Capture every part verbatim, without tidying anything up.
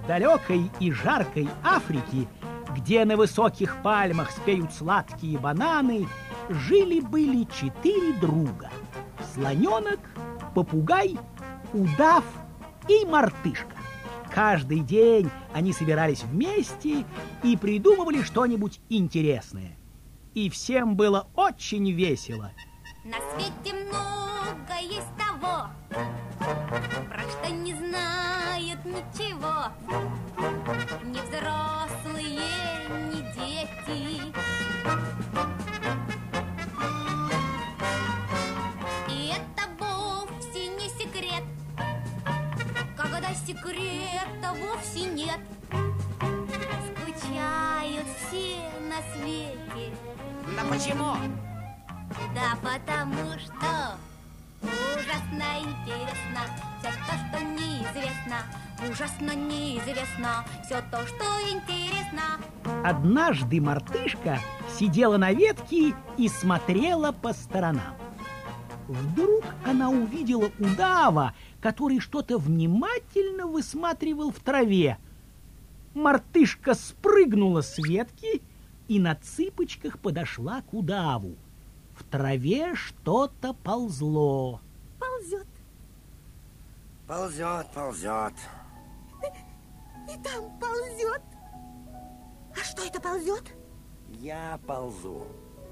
В далекой и жаркой Африке, где на высоких пальмах спеют сладкие бананы, жили-были четыре друга: слоненок, попугай, удав и мартышка. Каждый день они собирались вместе и придумывали что-нибудь интересное. И всем было очень весело. На свете много есть того, про что не знают ничего ни взрослые, ни дети. И это вовсе не секрет, когда секрета вовсе нет. Скучают все на свете. Да почему? Да потому что ужасно интересно все то, что неизвестно. Ужасно неизвестно все то, что интересно. Однажды мартышка сидела на ветке и смотрела по сторонам. Вдруг она увидела удава, который что-то внимательно высматривал в траве. Мартышка спрыгнула с ветки и на цыпочках подошла к удаву. В траве что-то ползло. Ползет. Ползет, ползет. И там ползет. А что это ползет? Я ползу.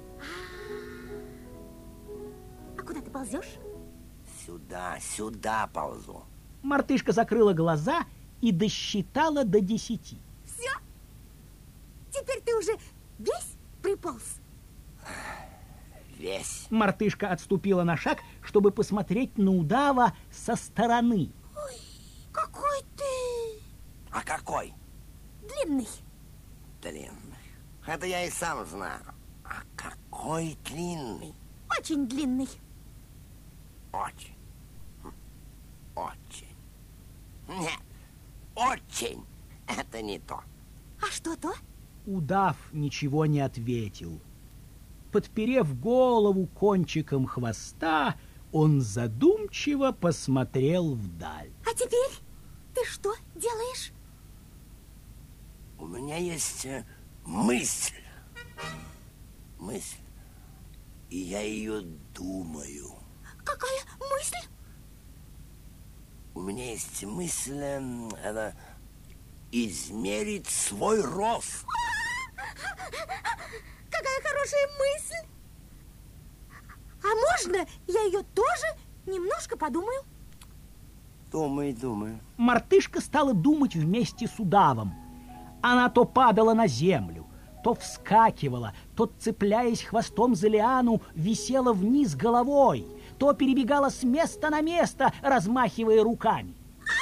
А куда ты ползешь? Сюда, сюда ползу. Мартышка закрыла глаза и досчитала до десяти. Все? Теперь ты уже весь приполз? Весь. Мартышка отступила на шаг, чтобы посмотреть на удава со стороны. Ой, какой ты! А какой? Длинный. Длинный. Это я и сам знаю. А какой длинный? Очень длинный. Очень. Очень. Нет, очень. Это не то. А что то? Удав ничего не ответил. Подперев голову кончиком хвоста, он задумчиво посмотрел вдаль. А теперь ты что делаешь? У меня есть э, мысль. Мысль. И я ее думаю. Какая мысль? У меня есть мысль, э, это измерить свой рост. Какая хорошая мысль! А можно я ее тоже немножко подумаю? Думай, думай. Мартышка стала думать вместе с удавом. Она то падала на землю, то вскакивала, то, цепляясь хвостом за лиану, висела вниз головой, то перебегала с места на место, размахивая руками.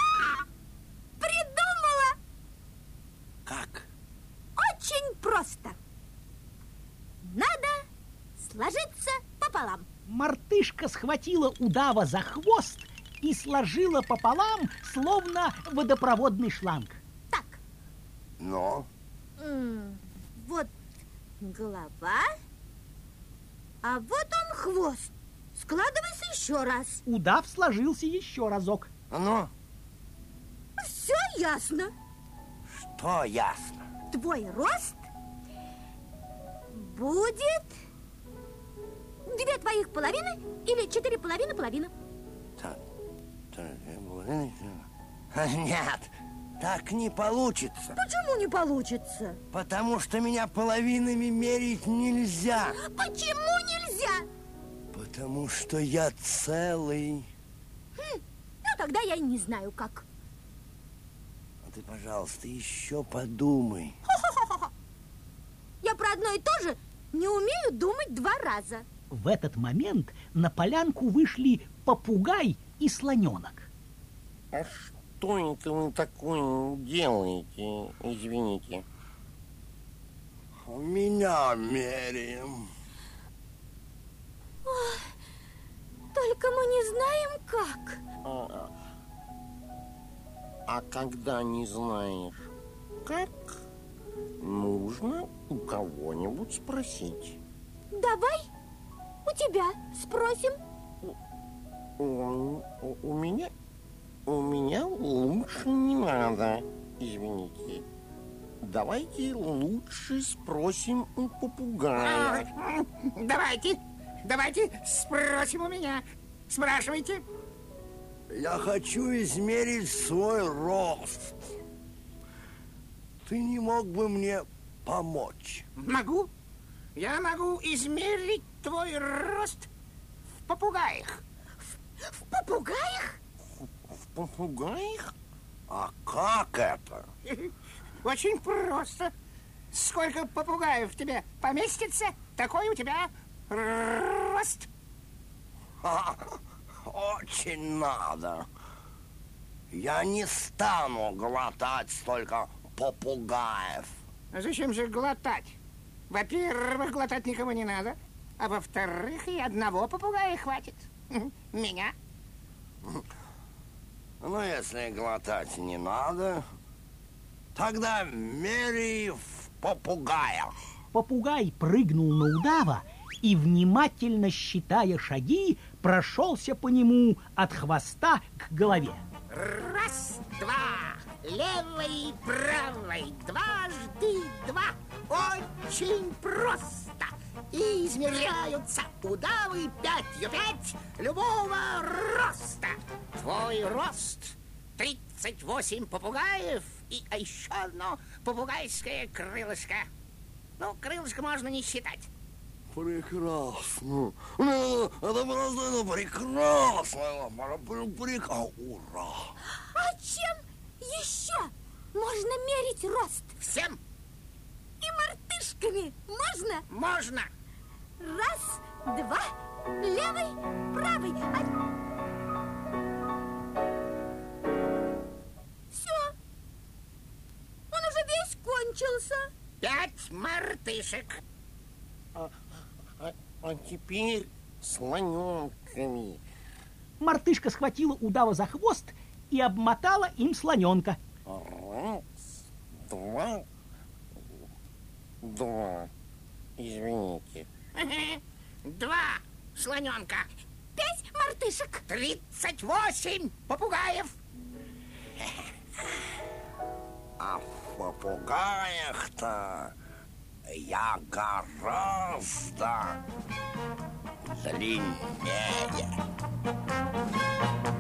Придумала! Как? Очень просто. Надо сложиться пополам. Мартышка схватила удава за хвост и сложила пополам, словно водопроводный шланг. Так. Но? М, вот голова, а вот он хвост. Складывайся еще раз. Удав сложился еще разок. Ну? Все ясно. Что ясно? Твой рост будет две твоих половины или четыре половины половины. Так, так, нет, так не получится. Почему не получится? Потому что меня половинами мерить нельзя. Почему нельзя? Потому что я целый. Хм, ну тогда я и не знаю как. А ты, пожалуйста, еще подумай. Хо-хо-хо-хо. Я про одно и то же не умею думать два раза. В этот момент на полянку вышли попугай и слоненок. А что это вы такое делаете, извините? Меня меряем. Ой, только мы не знаем как. А, а когда не знаешь как, нужно у кого-нибудь спросить. Давай у тебя спросим. У, у, у меня у меня лучше не надо. Извините, давайте лучше спросим у попугая. А, давайте, давайте спросим у меня. Спрашивайте. Я хочу измерить свой рост. Ты не мог бы мне помочь? Могу. Я могу измерить твой рост в попугаях. В, в попугаях? В попугаях? А как это? Очень просто. Сколько попугаев в тебе поместится, такой у тебя рост. Ха, очень надо. Я не стану глотать столько попугаев. А зачем же глотать? Во-первых, глотать никому не надо. А во-вторых, и одного попугая хватит. Меня. Ну, если глотать не надо, тогда меряй в попугаях. Попугай прыгнул на удава и, внимательно считая шаги, прошелся по нему от хвоста к голове. Раз, два, левой, правой, дважды два. Очень просто. И измеряются удавы пятью пять любого роста. Твой рост тридцать восемь попугаев и а еще одно попугайское крылышко. Ну, крылышко можно не считать. Прекрасно. Ну, это просто ну, прекрасно. Прекрасно. Ура. А чем еще можно мерить рост? Всем И мартышками можно? можно. Раз, два, левый, правый. А... Все. Он уже весь кончился. Пять мартышек. А, а, а теперь слоненками. Мартышка схватила удава за хвост и обмотала им слоненка. Раз, два, два. Извините. Два слоненка. Пять мартышек. Тридцать восемь попугаев. А в попугаях-то я гораздо длиннее.